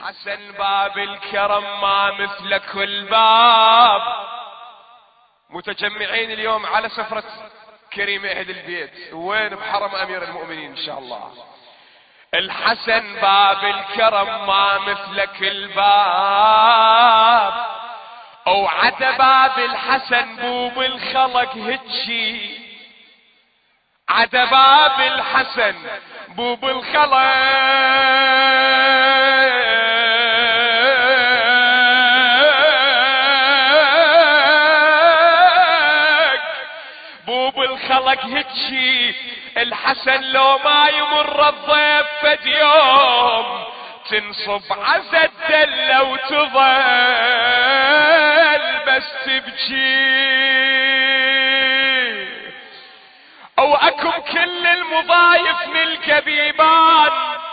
حسن باب الكرم ما مثل كل باب. متجمعين اليوم على سفرة كريم أهل البيت، وين؟ بحرم أمير المؤمنين إن شاء الله. الحسن باب الكرم ما مثل كل باب، وعدا باب الحسن بوب الخلق هتشي، عدا باب الحسن بوب الخلق بوب الخلق هتشي. الحسن لو ما يمر الضيف فد يوم تنصب عزا الدلة وتظل بس تبكي. او اكم كل المضايف نلقى بيبان،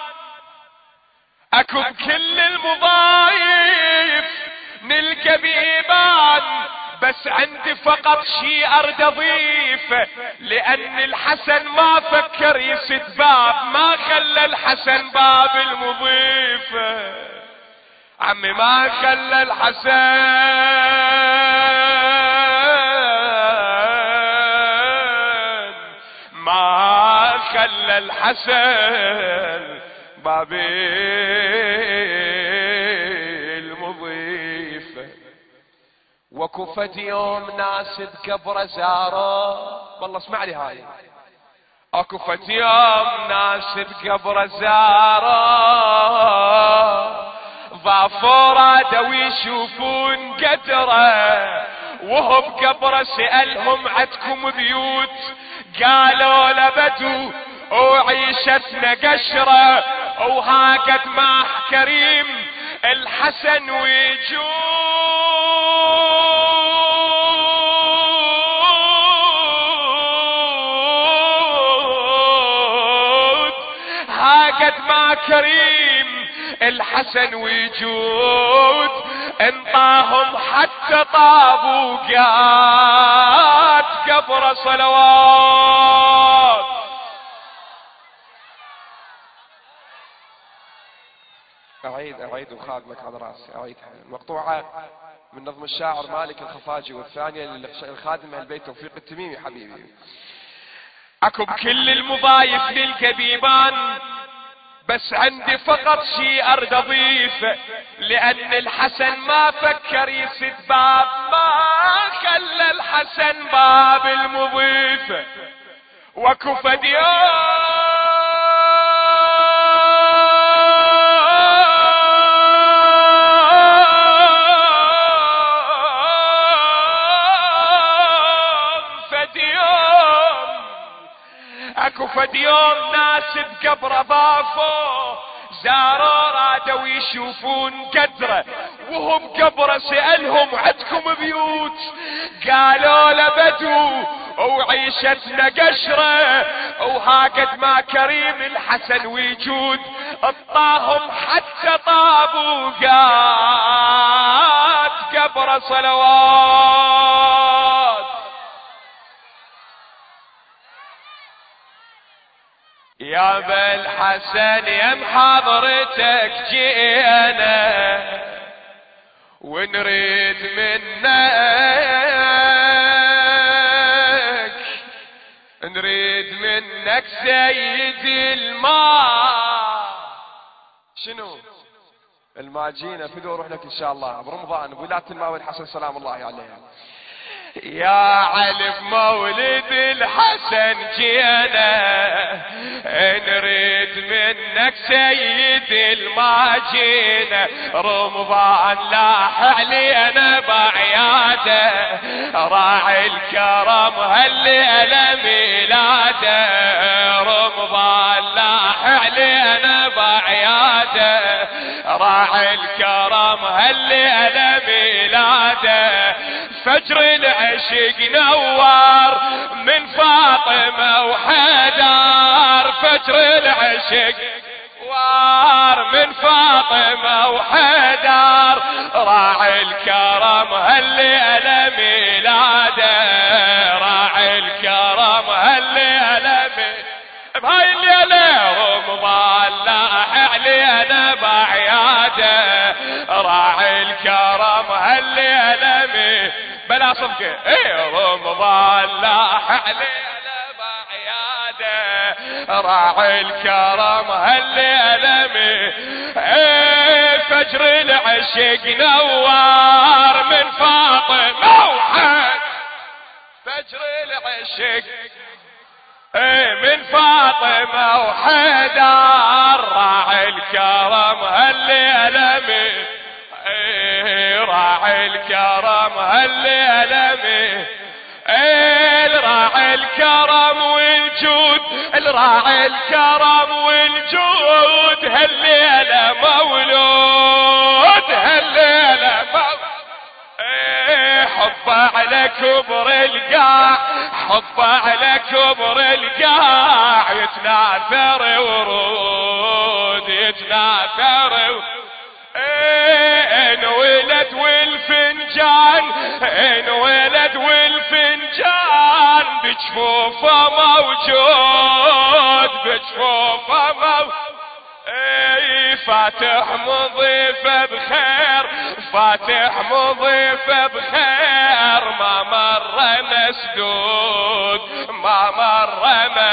اكم كل المضايف نلقى بيبان، بس عندي فقط شي ارد اضيف، لان الحسن ما فكر يسد باب، ما خلى الحسن باب المضيف. عمي ما خلى الحسن، ما خلى الحسن باب المضيف. وكفت يوم ناس بقبر زاره، والله اسمع لي هاي. اكفت يوم ناس بقبر زاره، ضافوا رادوا يشوفون قدره، وهو بقبره سألهم عدكم بيوت، قالوا لبدو وعيشتنا قشره، وهاقد مع كريم الحسن وجود، هاقد مع كريم الحسن وجود، انطاهم حتى طابوا قات قبر صلوات. اعيد وخادمك على راسي، اعيدها المقطوعة من نظم الشاعر مالك الخفاجي، والثانية للخادم اهل البيت توفيق التميمي حبيبي. اكو بكل المضايف نلقى بيبان، بس عندي فقط شي ارد اضيف، لان الحسن ما فكر يسد باب، ما خلى الحسن باب المضيف. وكفى ديار اكو فد يوم ناس بقبره ضافوا زاروا رادوا يشوفون قدره، وهو بقبره سألهم عدكم بيوت، قالوا لبدو وعيشتنا قشره، وهاقد ما كريم الحسن وجود، اطاهم حتى طابوا قات قبر صلوات. يا بالحسن يا محاضرتك جينا، ونريد منك سيدي الماء. شنو الماجينا فدوا روح لك ان شاء الله برمضان بولادة الماء والحسن سلام الله عليها. يا علي بمولد الحسن جينا، نريد منك سيدي الماجينا، رمضان لاح علينا بعياده، راعي الكرم هالليله ميلاده، رمضان لاح علينا بعياده، راعي الكرم هالليله ميلاده، فجر العشق نوار من فاطمة وحيدر، فجر العشق وار من فاطمة وحيدر، راعي الكرم هالليلة ميلاده، راعي الكرم هالليلة بهاي الليلة رمضان لاح علينا بعياد، عياده راعي الكرم هالليله بلا صفقه رمضان لاح علينا بعياده راعي الكرم هالليله فجر العشق نوار من فاطمه وحد فجر العشق من فاطمه وحدار راعي الكرم هالليله راعي الكرم هالليله راعي الكرم والجود راعي الكرم والجود هالليله مولود هالليله حبه على كبر القاع حبه على كبر القاع يتناثر ورود يتناثر انولد والفنجان انولد والفنجان بجفوفه موجود بجفوفه موجود فاتح مضيفه بخير فاتح مضيفه بخير ما مر مسدود ما مر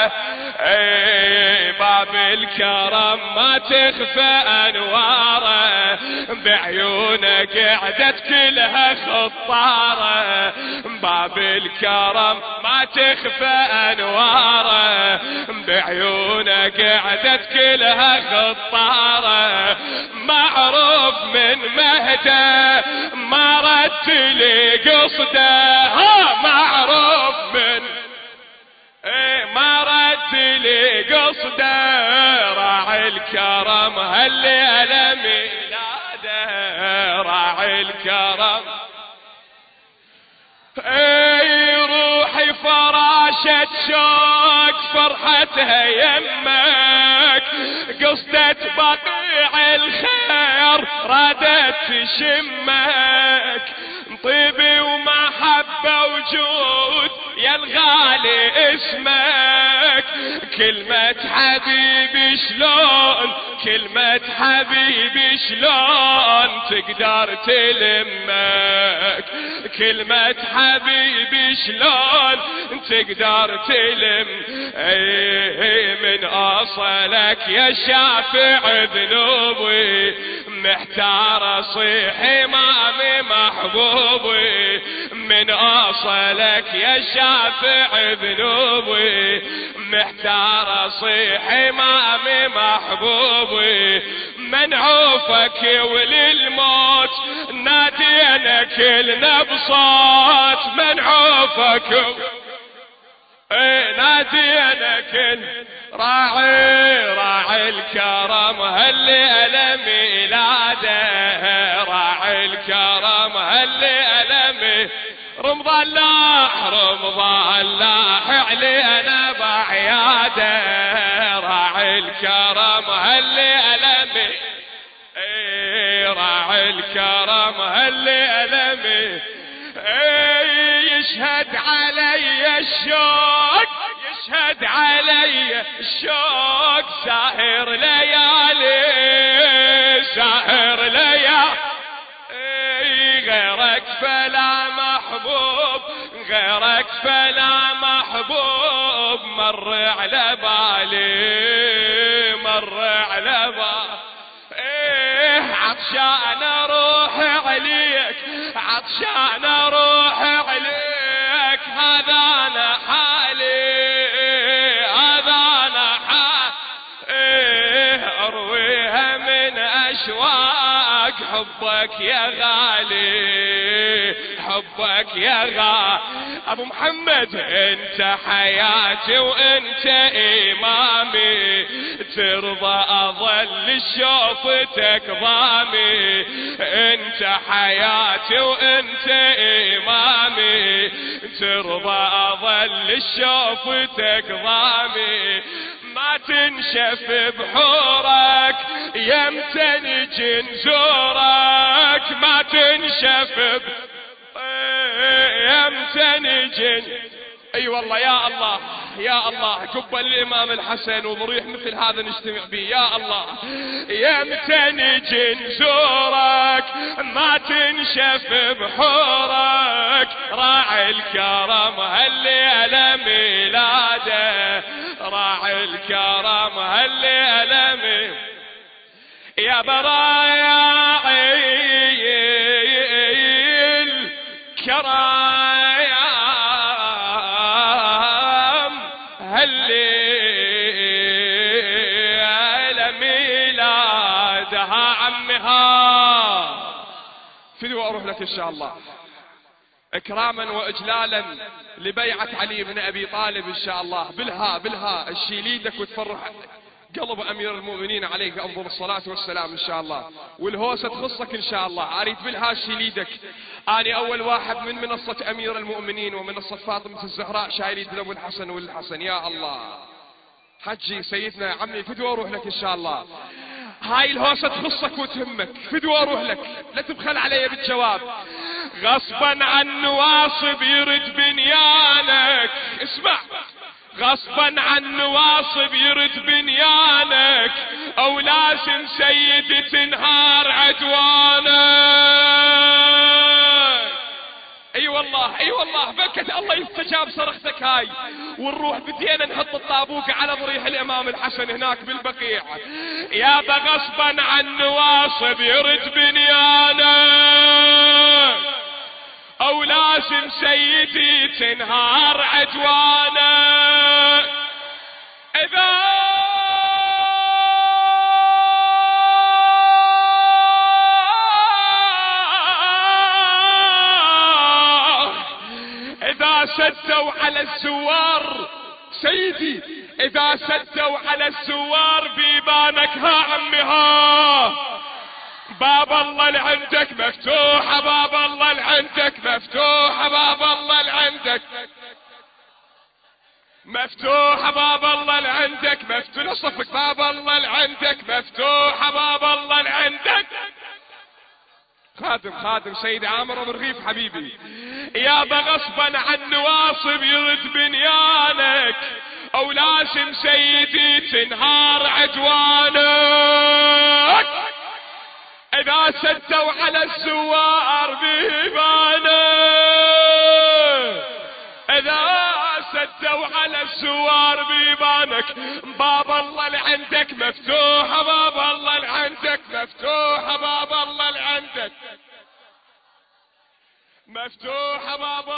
باب الكرم ما تخفى انواره بعيونك قعدت كلها خطاره باب الكرم ما تخفى انواره بعيونك قعدت كلها خطاره معروف من مهده ما رد لي قصده معروف من ما رد لي قصده راعي الكرم هالليله ميلاده راعي الكرم روحي فراشة شوق فرحتها يمك قصدت بقيع الخير رادت تشمك طيبي ومحبة وجود يا الغالي اسمك كلمة حبيبي شلون كلمة حبيبي شلون تقدر تلمك كلمة حبيبي شلون تقدر تلم من أصلك يا شافع ذنوبي محتار صيح امامي محبوبي من أصلك يا شافع ذنوبي محتار صيح امامي محبوبي منعوفك وللموت نادينا كلنا بصوت منعوفك نادينا كل راعي الكرم هالليله ميلاده راعي الكرم هالليله رمضان لاح علينا بعياده راعي الكرم هالليله راعي الكرم هالليله يشهد علي الشوق يشهد علي الشوق ساهر ليالي ساهر ليالي غيرك فلا محبوب غيرك فلا محبوب مر على بالي مر على بالي عطشان اروح عليك عطشان اروح عليك هذا انا حالي هذا انا حالي ارويها من اشواق حبك يا غالي حبك يا غالي ابو محمد انت حياتي وانت امامي ترضى اظل شوفتك ضامي انت حياتي وانت امامي ترضى اظل شوفتك ضامي ما تنشف بحورك يمتى نجي نزورك ما تنشف يمتى نجي اي والله يا الله يا الله قبل الإمام الحسن وضريح مثل هذا نجتمع به يا الله. يمتى نجي نزورك ما تنشف بحورك، راعي الكرم هالليلة ميلاده، راعي الكرم هالليلة ميلاده يا برايعي الكرام هالليلة ميلادها عمها. فدوى أروح لك إن شاء الله إكراما وإجلالا لبيعة علي بن أبي طالب إن شاء الله. بالها الشيل يدك وتفرح قلب أمير المؤمنين عليك أفضل الصلاة والسلام إن شاء الله، والهوسة تخصك إن شاء الله. أريد بالها الشيل يدك. أنا أول واحد من منصة أمير المؤمنين ومنصة فاطمة الزهراء شايل يد أبو الحسن والحسن يا الله. حجي سيدنا عمي فدوى أروح لك إن شاء الله. هاي الهوسة تخصك وتهمك، فدوى أروح لك، لا تبخل علي بالجواب. غصبا عن نواصب يرد بنيانك، اسمع، غصبا عن نواصب يرد بنيانك، او لازم سيدي تنهار عدوانك. اي والله بكت الله يستجاب صرختك هاي. ونروح بدينا نحط الطابوق على ضريح الامام الحسن هناك بالبقيع. يابا غصبا عن نواصب يرد بنيانك، او لازم سيدي تنهار عدوانك. إذا سدوا على الزوار سيدي، إذا سدوا على الزوار بيبانك ها عمي ها، باب الله لعندك مفتوح، باب الله لعندك مفتوح، باب الله لعندك مفتوح، باب الله لعندك مفتوح. نصفك باب الله لعندك مفتوح، باب الله لعندك. خادم سيد عامر ابو الريف حبيبي. يابا غصبا عن نواصب يرد بنيانك، او لازم سيدي تنهار عدوانك. إذا سدوا على الزوار بيبانك، إذا سدوا على الزوار بيبانك، باب الله لعندك مفتوح، باب الله لعندك مفتوح، باب الله لعندك مفتوح، باب